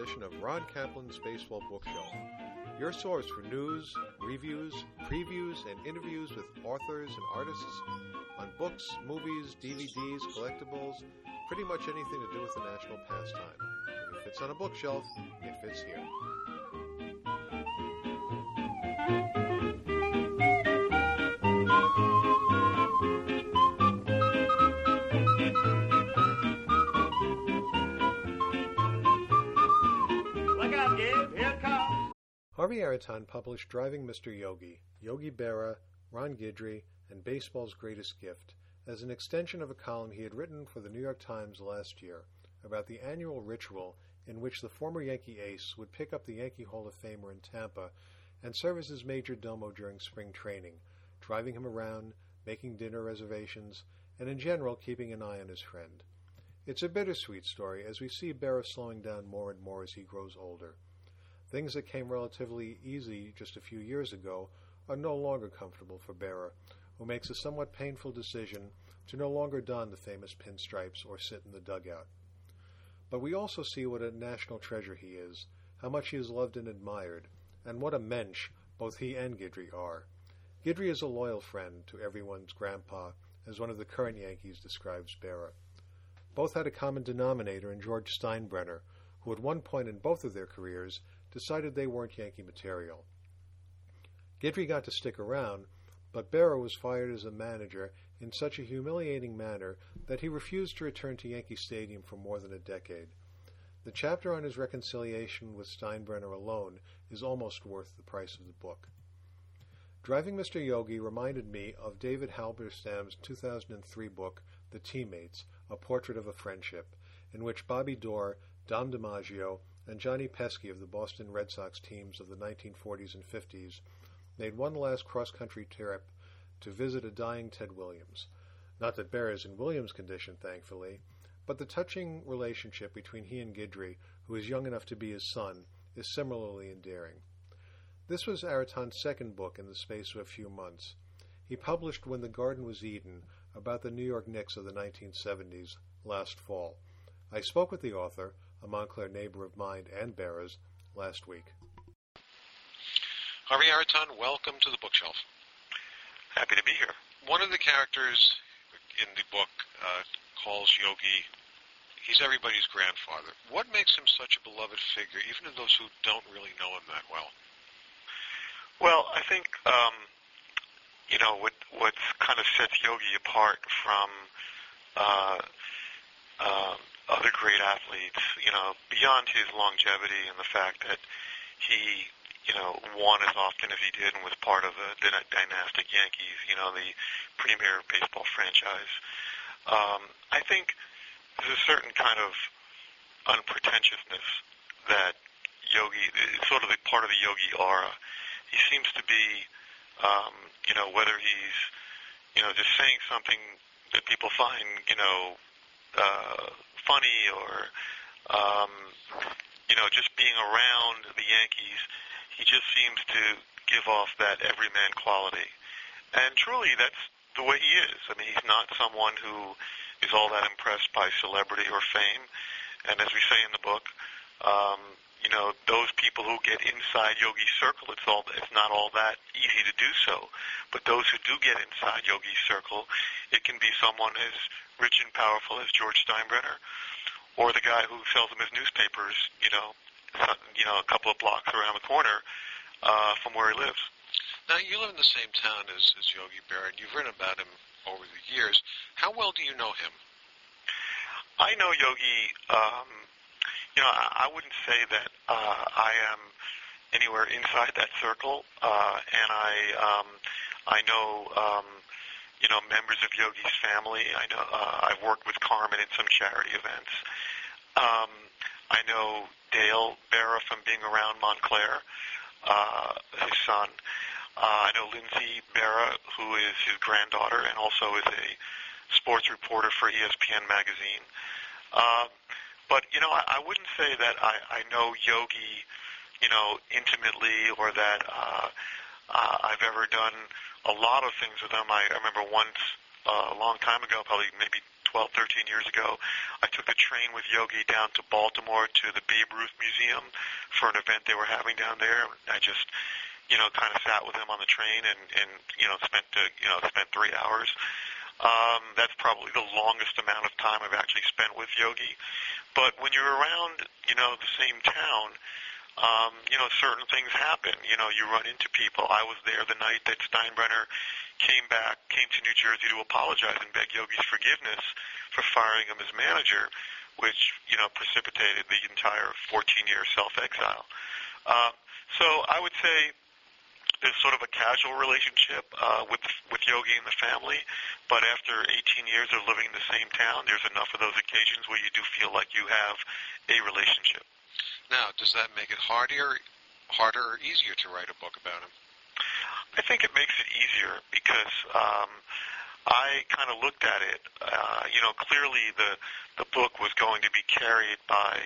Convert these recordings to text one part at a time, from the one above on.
edition of Ron Kaplan's Baseball Bookshelf, your source for news, reviews, previews, and interviews with authors and artists on books, movies, DVDs, collectibles, pretty much anything to do with the national pastime. If it fits on a bookshelf, it fits here. Harvey Araton published Driving Mr. Yogi, Yogi Berra, Ron Guidry, and Baseball's Greatest Gift as an extension of a column he had written for the New York Times last year about the annual ritual in which the former Yankee ace would pick up the Yankee Hall of Famer in Tampa and serve as his major domo during spring training, driving him around, making dinner reservations, and in general keeping an eye on his friend. It's a bittersweet story as we see Berra slowing down more and more as he grows older. Things that came relatively easy just a few years ago are no longer comfortable for Berra, who makes a somewhat painful decision to no longer don the famous pinstripes or sit in the dugout. But we also see what a national treasure he is, how much he is loved and admired, and what a mensch both he and Guidry are. Guidry is a loyal friend to everyone's grandpa, as one of the current Yankees describes Berra. Both had a common denominator in George Steinbrenner, who at one point in both of their careers decided they weren't Yankee material. Guidry got to stick around, but Berra was fired as a manager in such a humiliating manner that he refused to return to Yankee Stadium for more than a decade. The chapter on his reconciliation with Steinbrenner alone is almost worth the price of the book. Driving Mr. Yogi reminded me of David Halberstam's 2003 book, The Teammates, A Portrait of a Friendship, in which Bobby Doerr, Dom DiMaggio, and Johnny Pesky of the Boston Red Sox teams of the 1940s and 50s made one last cross-country trip to visit a dying Ted Williams. Not that Berra is in Williams' condition, thankfully, but the touching relationship between he and Guidry, who is young enough to be his son, is similarly endearing. This was Araton's second book in the space of a few months. He published When the Garden Was Eden, about the New York Knicks of the 1970s, last fall. I spoke with the author, a Montclair neighbor of mine and Berra's, last week. Harvey Araton, welcome to the bookshelf. Happy to be here. One of the characters in the book calls Yogi, he's everybody's grandfather. What makes him such a beloved figure, even to those who don't really know him that well? Well, I think, what kind of sets Yogi apart from other great athletes, beyond his longevity and the fact that he, won as often as he did and was part of the dynastic Yankees, the premier baseball franchise. I think there's a certain kind of unpretentiousness that Yogi, it's sort of the part of the Yogi aura. He seems to be, whether he's, just saying something that people find, funny or, just being around the Yankees, he just seems to give off that everyman quality. And truly, that's the way he is. I mean, he's not someone who is all that impressed by celebrity or fame. And as we say in the book, those people who get inside Yogi's circle, it's not all that easy to do so. But those who do get inside Yogi's circle, it can be someone as rich and powerful as George Steinbrenner, or the guy who sells him his newspapers, a couple of blocks around the corner from where he lives. Now, you live in the same town as Yogi Berra, and you've written about him over the years. How well do you know him? I know Yogi, I wouldn't say that I am anywhere inside that circle, and I know, members of Yogi's family. I know I've worked with Carmen in some charity events. I know Dale Berra from being around Montclair, his son. I know Lindsay Berra, who is his granddaughter and also is a sports reporter for ESPN magazine. But, I wouldn't say that I know Yogi, intimately, or that I've ever done a lot of things with him. I remember once, a long time ago, probably maybe 12, 13 years ago, I took the train with Yogi down to Baltimore to the Babe Ruth Museum for an event they were having down there. I just, kind of sat with him on the train and spent 3 hours. That's probably the longest amount of time I've actually spent with Yogi. But when you're around, the same town, certain things happen. You run into people. I was there the night that Steinbrenner came to New Jersey to apologize and beg Yogi's forgiveness for firing him as manager, which, precipitated the entire 14-year self-exile. So I would say there's sort of a casual relationship with Yogi and the family, but after 18 years of living in the same town, there's enough of those occasions where you do feel like you have a relationship. Now, does that make it harder or easier to write a book about him? I think it makes it easier because I kind of looked at it. Clearly the book was going to be carried by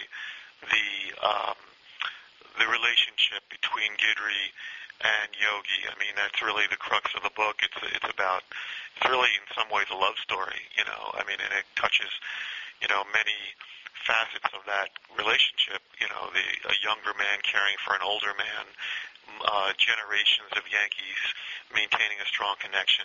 the relationship between Guidry and Yogi. I mean, that's really the crux of the book. It's really in some ways a love story. And it touches many facets of that relationship. A younger man caring for an older man, generations of Yankees maintaining a strong connection.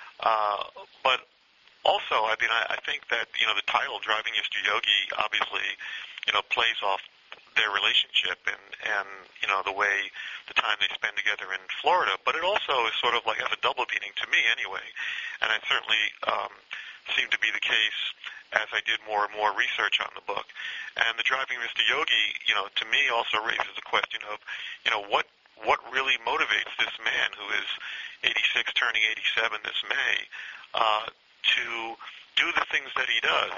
But also, I think that, the title, Driving Mr. Yogi, obviously, plays off their relationship and the way, the time they spend together in Florida. But it also is sort of like has a double meaning to me anyway. And it certainly seemed to be the case as I did more and more research on the book. And the Driving Mr. Yogi, to me also raises the question of, what really motivates this man who is 86 turning 87 this May, to do the things that he does,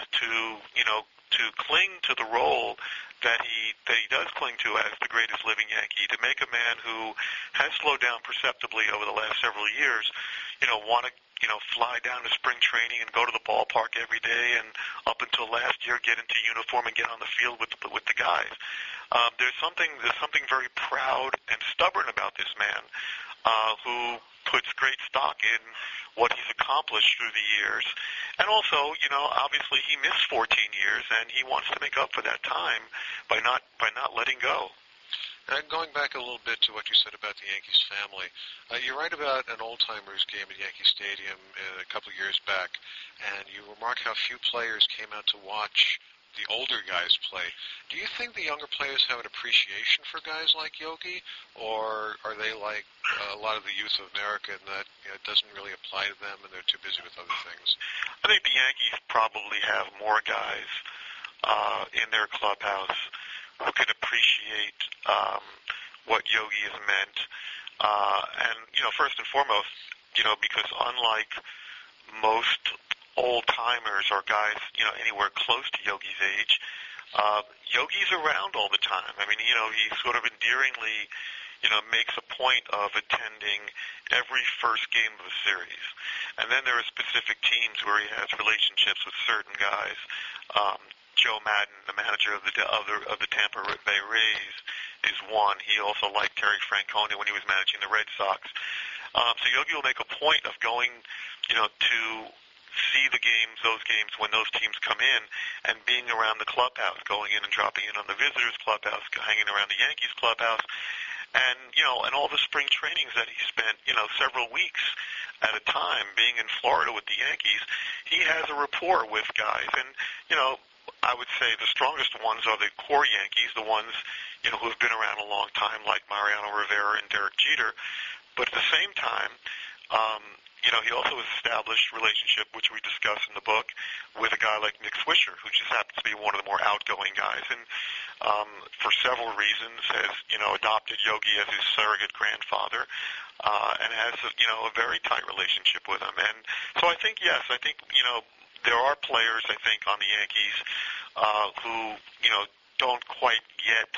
to cling to the role that he does cling to as the greatest living Yankee, to make a man who has slowed down perceptibly over the last several years, want to, fly down to spring training and go to the ballpark every day, and up until last year get into uniform and get on the field with the guys. There's something very proud and stubborn about this man, who puts great stock in what he's accomplished through the years. And also, obviously he missed 14 years, and he wants to make up for that time by not letting go. And going back a little bit to what you said about the Yankees family, you write about an old-timers game at Yankee Stadium a couple of years back, and you remark how few players came out to watch the older guys play. Do you think the younger players have an appreciation for guys like Yogi, or are they like a lot of the youth of America in that it doesn't really apply to them and they're too busy with other things? I think the Yankees probably have more guys in their clubhouse who can appreciate what Yogi has meant. And, first and foremost, because unlike most old-timers or guys, anywhere close to Yogi's age, Yogi's around all the time. I mean, he sort of endearingly, makes a point of attending every first game of the series. And then there are specific teams where he has relationships with certain guys. Joe Madden, the manager of the Tampa Bay Rays, is one. He also liked Terry Francona when he was managing the Red Sox. So Yogi will make a point of going, to see those games when those teams come in, and being around the clubhouse, going in and dropping in on the visitors' clubhouse, hanging around the Yankees clubhouse, and and all the spring trainings that he spent, several weeks at a time being in Florida with the Yankees. He has a rapport with guys, and I would say the strongest ones are the core Yankees, the ones who have been around a long time, like Mariano Rivera and Derek Jeter. But at the same time, he also has established relationship, which we discuss in the book, with a guy like Nick Swisher, who just happens to be one of the more outgoing guys, and for several reasons has adopted Yogi as his surrogate grandfather, and has a very tight relationship with him. And so I think there are players, I think, on the Yankees who don't quite get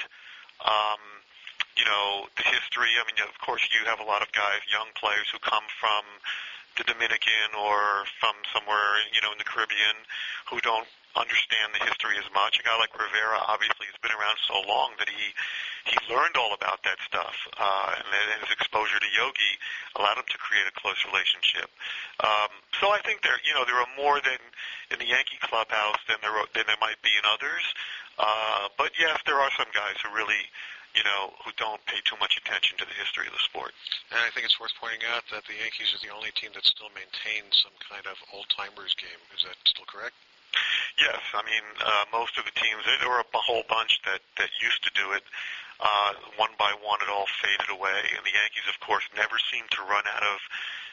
the history. I mean, of course, you have a lot of guys, young players who come from the Dominican or from somewhere, in the Caribbean, who don't understand the history as much. A guy like Rivera obviously has been around so long that he he learned all about that stuff, and then his exposure to Yogi allowed him to create a close relationship. So I think there are more than in the Yankee clubhouse than there might be in others. But yes, there are some guys who really, who don't pay too much attention to the history of the sport. And I think it's worth pointing out that the Yankees are the only team that still maintains some kind of old-timers game. Is that still correct? Yes, I mean, most of the teams, there were a whole bunch that used to do it. One by one, it all faded away. And the Yankees, of course, never seemed to run out of,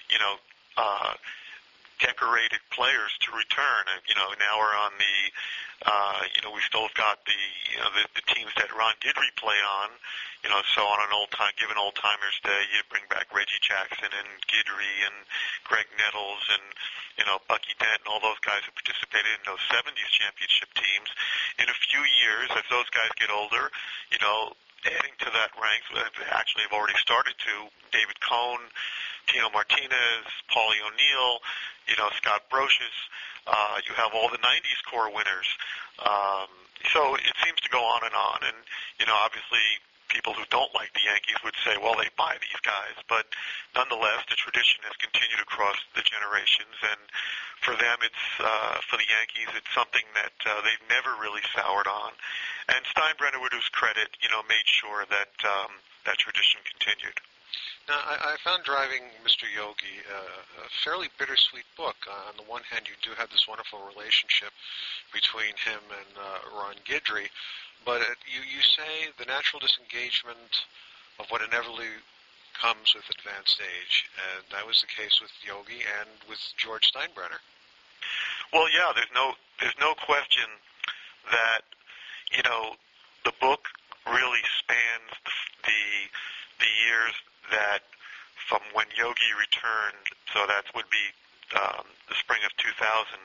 decorated players to return. And, now we're on the, we still got the teams that Ron Guidry played on, so on an given old-timers day, you bring back Reggie Jackson and Guidry and Greg Nettles and, Bucky Dent and all those guys who participated in those 70s championship teams. In a few years, as those guys get older, adding to that ranks, actually have already started to, David Cohn, Tino Martinez, Paulie O'Neill, Scott Brocious. You have all the 90s core winners. So it seems to go on. And, obviously people who don't like the Yankees would say, well, they buy these guys. But nonetheless, the tradition has continued across the generations. And for them, for the Yankees, it's something that they've never really soured on. And Steinbrenner, with his credit, made sure that that tradition continued. Now, I found Driving Mr. Yogi a fairly bittersweet book. On the one hand, you do have this wonderful relationship between him and Ron Guidry, but you say the natural disengagement of what inevitably comes with advanced age, and that was the case with Yogi and with George Steinbrenner. Well, yeah, there's no question that the book really spans the years that from when Yogi returned, so that would be the spring of 2000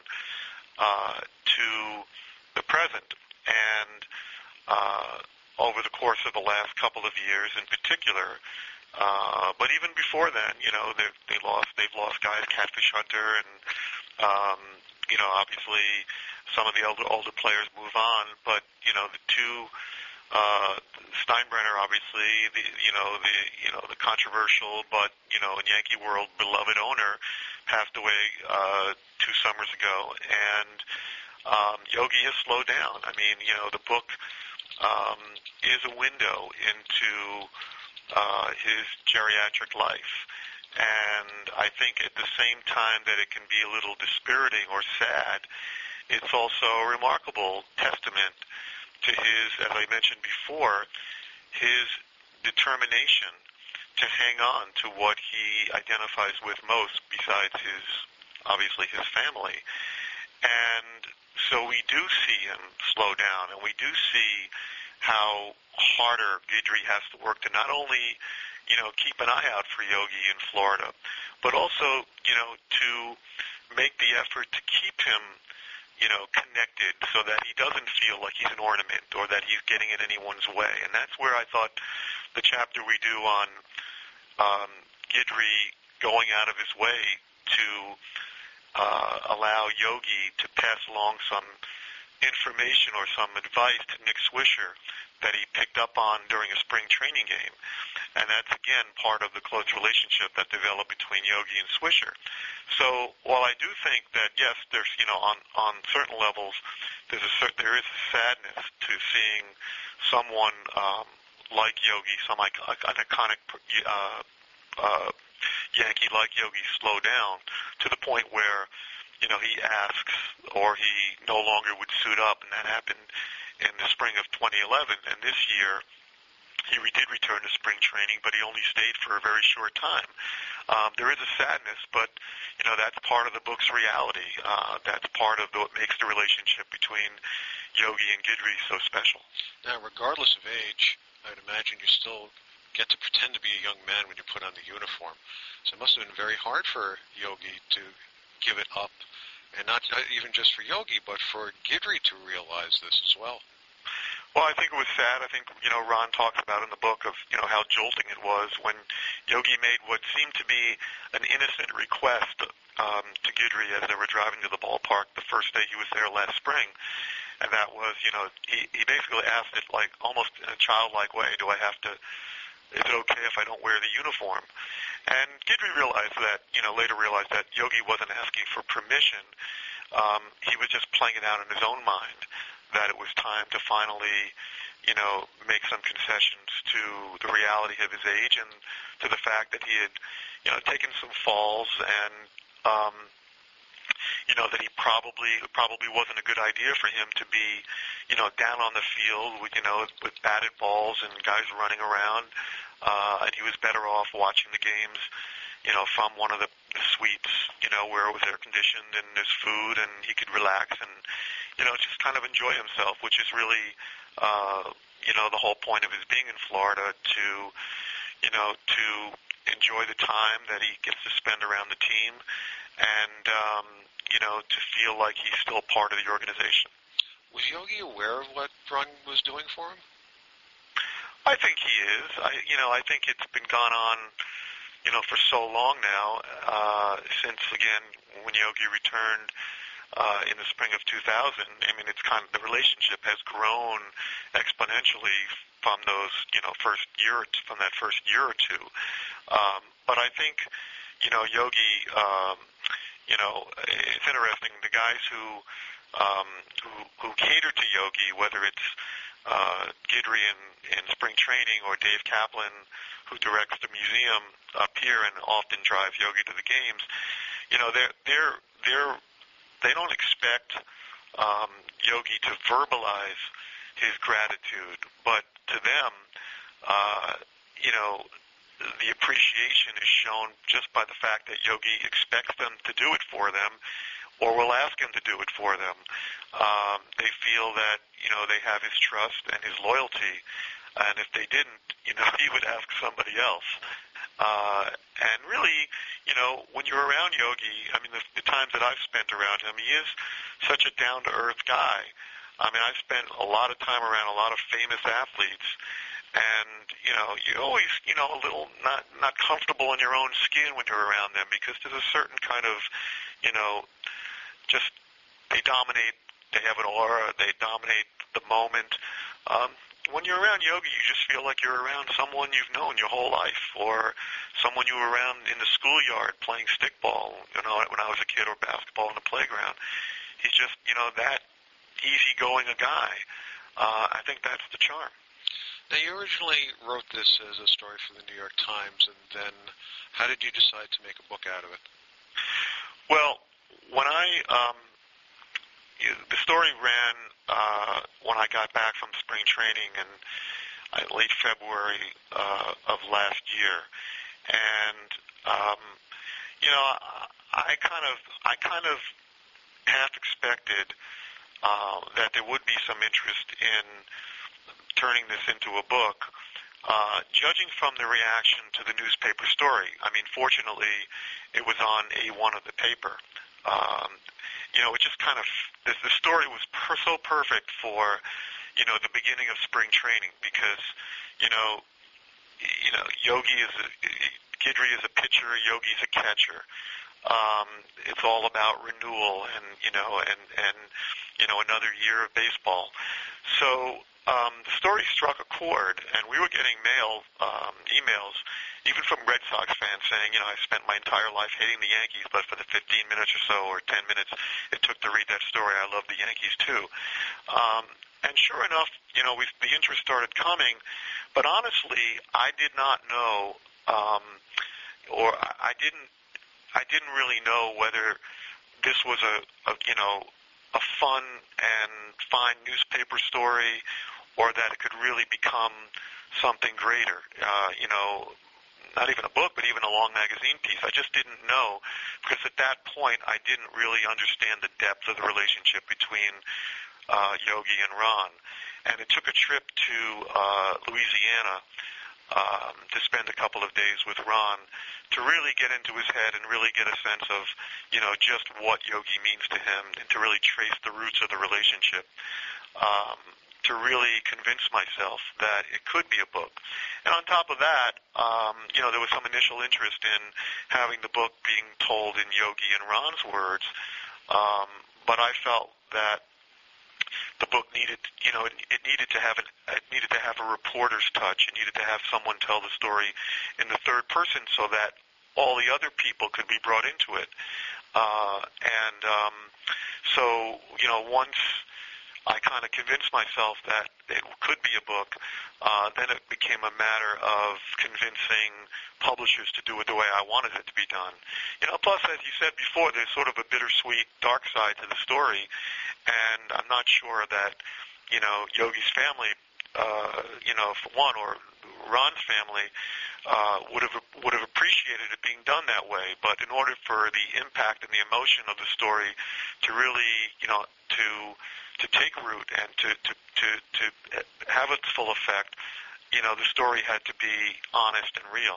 to the present, and over the course of the last couple of years in particular. But even before then, they've lost guys, Catfish Hunter, and obviously some of the older players move on. But the two, Steinbrenner, obviously, the controversial but in Yankee world beloved owner, passed away 2 summers ago, and Yogi has slowed down. I mean, the book is a window into his geriatric life. And I think at the same time that it can be a little dispiriting or sad, it's also a remarkable testament to his, as I mentioned before, his determination to hang on to what he identifies with most besides obviously his family. And so we do see him slow down, and we do see how harder Guidry has to work to not only, keep an eye out for Yogi in Florida, but also, to make the effort to keep him, connected so that he doesn't feel like he's an ornament or that he's getting in anyone's way. And that's where I thought the chapter we do on Guidry going out of his way to allow Yogi to pass along some information or some advice to Nick Swisher that he picked up on during a spring training game. And that's, again, part of the close relationship that developed between Yogi and Swisher. So while I do think that, yes, there's, on certain levels, there is a sadness to seeing someone like Yogi, an iconic Yankee like Yogi, slow down to the point where, he asks or he no longer would suit up, and that happened in the spring of 2011. And this year, he did return to spring training, but he only stayed for a very short time. There is a sadness, but, that's part of the book's reality. That's part of what makes the relationship between Yogi and Guidry so special. Now, regardless of age, I would imagine you still get to pretend to be a young man when you put on the uniform. So it must have been very hard for Yogi to give it up, and not even just for Yogi, but for Guidry to realize this as well. Well, I think it was sad. I think, Ron talks about in the book of, how jolting it was when Yogi made what seemed to be an innocent request to Guidry as they were driving to the ballpark the first day he was there last spring. and that was, he basically asked it like almost in a childlike way, is it okay if I don't wear the uniform? And Guidry later realized that Yogi wasn't asking for permission. He was just playing it out in his own mind, that it was time to finally, make some concessions to the reality of his age and to the fact that he had, taken some falls and, that he probably wasn't a good idea for him to be, down on the field with batted balls and guys running around. And he was better off watching the games, from one of the suites, where it was air conditioned and there's food and he could relax and, just kind of enjoy himself, which is really, the whole point of his being in Florida, to enjoy the time that he gets to spend around the team and, to feel like he's still part of the organization. Was Yogi aware of what Ron was doing for him? I think he is. I think it's been gone on, for so long now, since, again, when Yogi returned in the spring of 2000. I mean, it's kind of, the relationship has grown exponentially from those, from that first year or two. But I think, Yogi, it's interesting. The guys who cater to Yogi, whether it's Guidry in spring training or Dave Kaplan, who directs the museum up here and often drives Yogi to the games, they don't expect Yogi to verbalize his gratitude, but to them, the appreciation is shown just by the fact that Yogi expects them to do it for them, or will ask him to do it for them. They feel that, they have his trust and his loyalty, and if they didn't, he would ask somebody else. And really, when you're around Yogi, I mean, the times that I've spent around him, he is such a down-to-earth guy. I mean, I've spent a lot of time around a lot of famous athletes, and, you're always, a little not comfortable in your own skin when you're around them, because there's a certain kind of, just, they dominate, they have an aura, they dominate the moment. When you're around Yogi, you just feel like you're around someone you've known your whole life, or someone you were around in the schoolyard playing stickball, when I was a kid, or basketball in the playground. He's just, that easygoing a guy. I think that's the charm. Now, you originally wrote this as a story for the New York Times, and then how did you decide to make a book out of it? Well, when the story ran when I got back from spring training in late February of last year, and I kind of half expected that there would be some interest in turning this into a book. Judging from the reaction to the newspaper story, I mean, fortunately, it was on A1 of the paper. It just kind of, the story was so perfect for, the beginning of spring training, because, Guidry is a pitcher, Yogi's a catcher. It's all about renewal and another year of baseball. So, the story struck a chord, and we were getting emails, even from Red Sox fans saying, I spent my entire life hating the Yankees, but for the 15 minutes or so, or 10 minutes it took to read that story, I love the Yankees too. And sure enough, the interest started coming, but honestly, I did not know, or I didn't really know whether this was a fun and fine newspaper story, or that it could really become something greater. Not even a book, but even a long magazine piece. I just didn't know, because at that point I didn't really understand the depth of the relationship between Yogi and Ron. And it took a trip to Louisiana to spend a couple of days with Ron to really get into his head and really get a sense of, just what Yogi means to him, and to really trace the roots of the relationship, to really convince myself that it could be a book. And on top of that, there was some initial interest in having the book being told in Yogi and Ron's words, but I felt that the book needed, it needed to have a reporter's touch. It needed to have someone tell the story in the third person so that all the other people could be brought into it. So, once I kind of convinced myself that it could be a book, then it became a matter of convincing publishers to do it the way I wanted it to be done. Plus, as you said before, there's sort of a bittersweet dark side to the story, and I'm not sure that, Yogi's family, for one, or Ron's family, would have appreciated it being done that way. But in order for the impact and the emotion of the story to really, to take root and to have its full effect, the story had to be honest and real.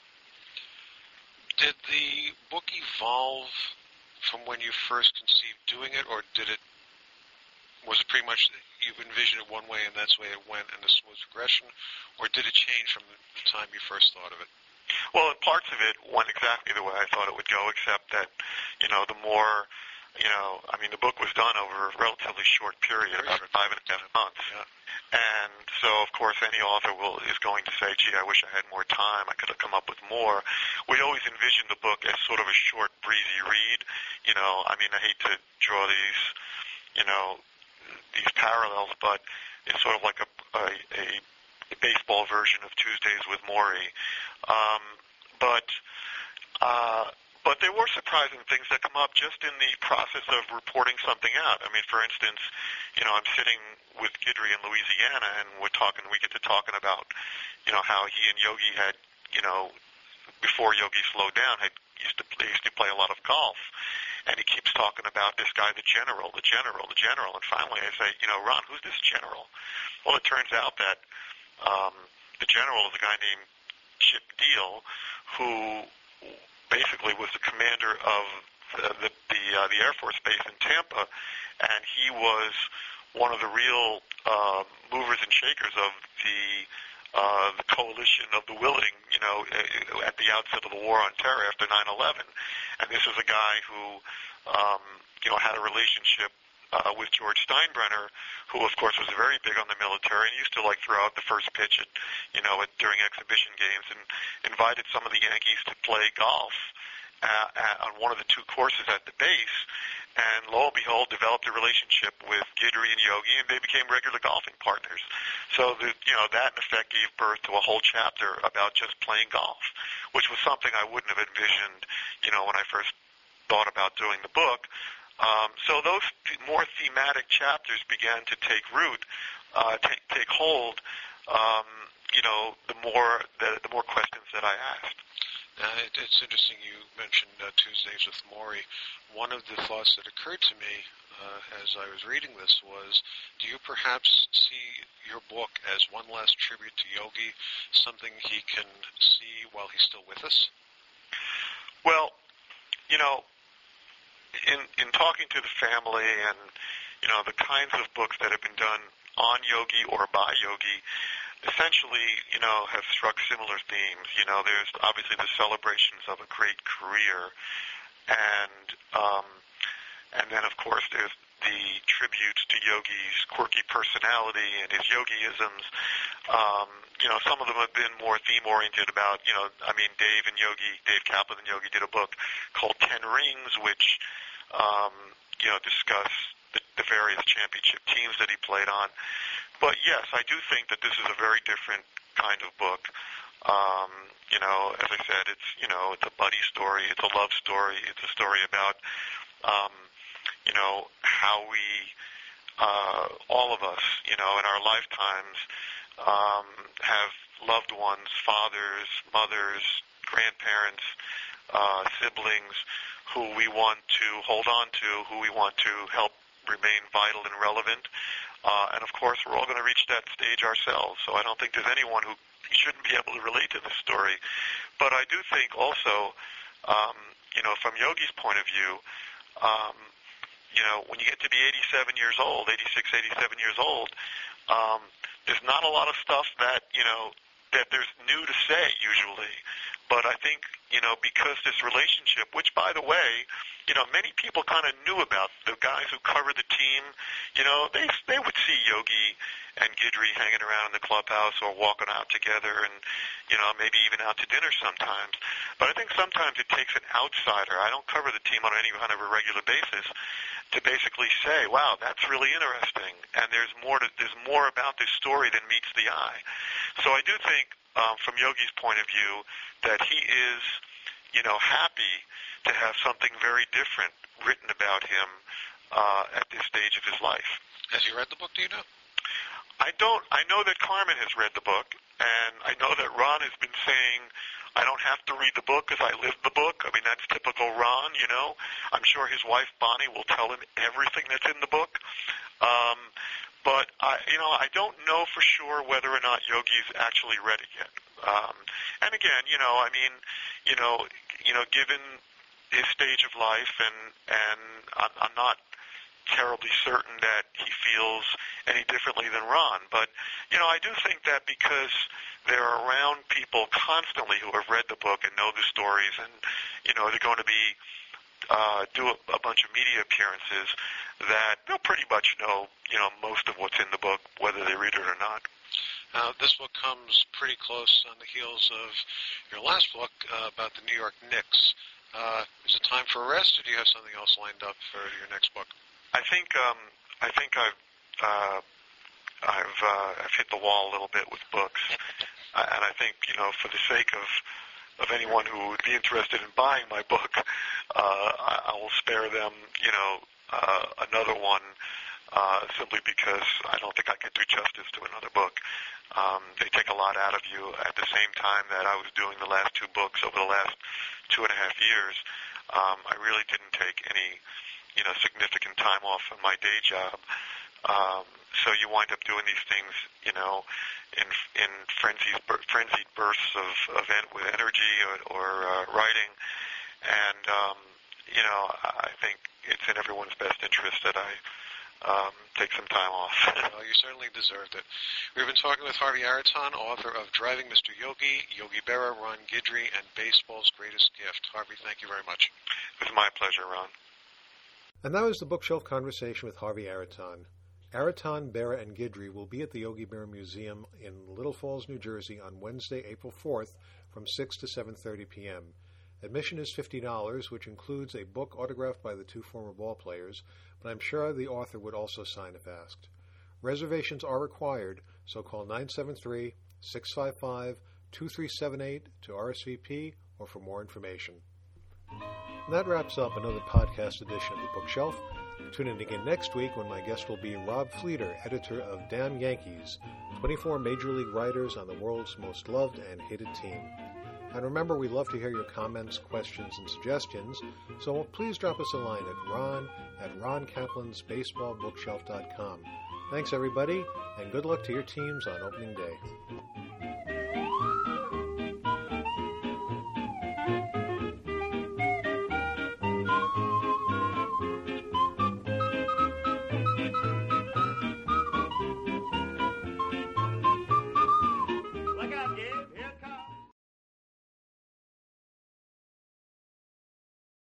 Did the book evolve from when you first conceived doing it, or was it pretty much you envisioned it one way and that's the way it went in a smooth progression, or did it change from the time you first thought of it? Well, parts of it went exactly the way I thought it would go, except that, the more, the book was done over a relatively short period, about 5.5 months. Yeah. And so, of course, any author is going to say, gee, I wish I had more time. I could have come up with more. We always envisioned the book as sort of a short, breezy read. I hate to draw these parallels, but it's sort of like a baseball version of Tuesdays with Morrie. But there were surprising things that come up just in the process of reporting something out. For instance, I'm sitting with Guidry in Louisiana, and we get to talking about, how he and Yogi had, before Yogi slowed down, used to play a lot of golf. And he keeps talking about this guy, the general. And finally I say, Ron, who's this general? Well, it turns out that the general is a guy named Chip Deal, who basically was the commander of the Air Force Base in Tampa, and he was one of the real movers and shakers of the coalition of the willing, at the outset of the war on terror after 9/11. And this is a guy who, had a relationship with George Steinbrenner, who, of course, was very big on the military and used to, throw out the first pitch during exhibition games, and invited some of the Yankees to play golf on one of the two courses at the base. And lo and behold, developed a relationship with Guidry and Yogi, and they became regular golfing partners. So that in effect gave birth to a whole chapter about just playing golf, which was something I wouldn't have envisioned, when I first thought about doing the book. So those more thematic chapters began to take root, take hold. The more questions that I asked. It's interesting you mentioned Tuesdays with Morrie. One of the thoughts that occurred to me as I was reading this was, do you perhaps see your book as one last tribute to Yogi, something he can see while he's still with us? Well, in talking to the family and, the kinds of books that have been done on Yogi or by Yogi, essentially, have struck similar themes. There's obviously the celebrations of a great career, and then, of course, there's the tributes to Yogi's quirky personality and his Yogi-isms. Some of them have been more theme-oriented about, Dave Kaplan and Yogi did a book called 10 Rings, which, discuss the various championship teams that he played on. But yes, I do think that this is a very different kind of book. As I said, it's a buddy story, it's a love story, it's a story about, how we, all of us, in our lifetimes, have loved ones, fathers, mothers, grandparents, siblings, who we want to hold on to, who we want to help remain vital and relevant. And of course, we're all going to reach that stage ourselves. So I don't think there's anyone who shouldn't be able to relate to this story. But I do think also, from Yogi's point of view, when you get to be 87 years old, 86, 87 years old, there's not a lot of stuff that, that there's new to say usually. But I think, because this relationship, which, by the way, many people kind of knew about the guys who covered the team. They would see Yogi and Guidry hanging around in the clubhouse or walking out together and, maybe even out to dinner sometimes. But I think sometimes it takes an outsider. I don't cover the team on any kind of a regular basis to basically say, wow, that's really interesting. And there's more about this story than meets the eye. So I do think, from Yogi's point of view, that he is, happy to have something very different written about him at this stage of his life. Has he read the book, do you know? I don't. I know that Carmen has read the book, and I know that Ron has been saying, I don't have to read the book because I lived the book. I mean, that's typical Ron, I'm sure his wife, Bonnie, will tell him everything that's in the book. But I don't know for sure whether or not Yogi's actually read it yet. And again, given his stage of life, and I'm not terribly certain that he feels any differently than Ron. But, I do think that because they're around people constantly who have read the book and know the stories, and, they're going to be do a bunch of media appearances, that they'll pretty much know, most of what's in the book, whether they read it or not. This book comes pretty close on the heels of your last book about the New York Knicks. Is it time for a rest, or do you have something else lined up for your next book? I think I've hit the wall a little bit with books, and I think for the sake of anyone who would be interested in buying my book, I will spare them another one simply because I don't think I could do justice to another book. They take a lot out of you at the same time that I was doing the last two books over the last 2.5 years. I really didn't take any significant time off from my day job. So you wind up doing these things, in frenzied bursts of energy or writing. And, I think it's in everyone's best interest that I take some time off. Well, you certainly deserved it. We've been talking with Harvey Araton, author of Driving Mr. Yogi, Yogi Berra, Ron Guidry, and Baseball's Greatest Gift. Harvey, thank you very much. It was my pleasure, Ron. And that was the Bookshelf Conversation with Harvey Araton. Araton, Berra, and Guidry will be at the Yogi Berra Museum in Little Falls, New Jersey on Wednesday, April 4th from 6 to 7:30 p.m. Admission is $50, which includes a book autographed by the two former ball players, but I'm sure the author would also sign if asked. Reservations are required, so call 973-655-2378 to RSVP or for more information. And that wraps up another podcast edition of The Bookshelf. Tune in again next week when my guest will be Rob Fleeter, editor of Damn Yankees, 24 Major League writers on the world's most loved and hated team. And remember, we love to hear your comments, questions, and suggestions, so please drop us a line at ron@ronkaplansbaseballbookshelf.com. Thanks, everybody, and good luck to your teams on opening day.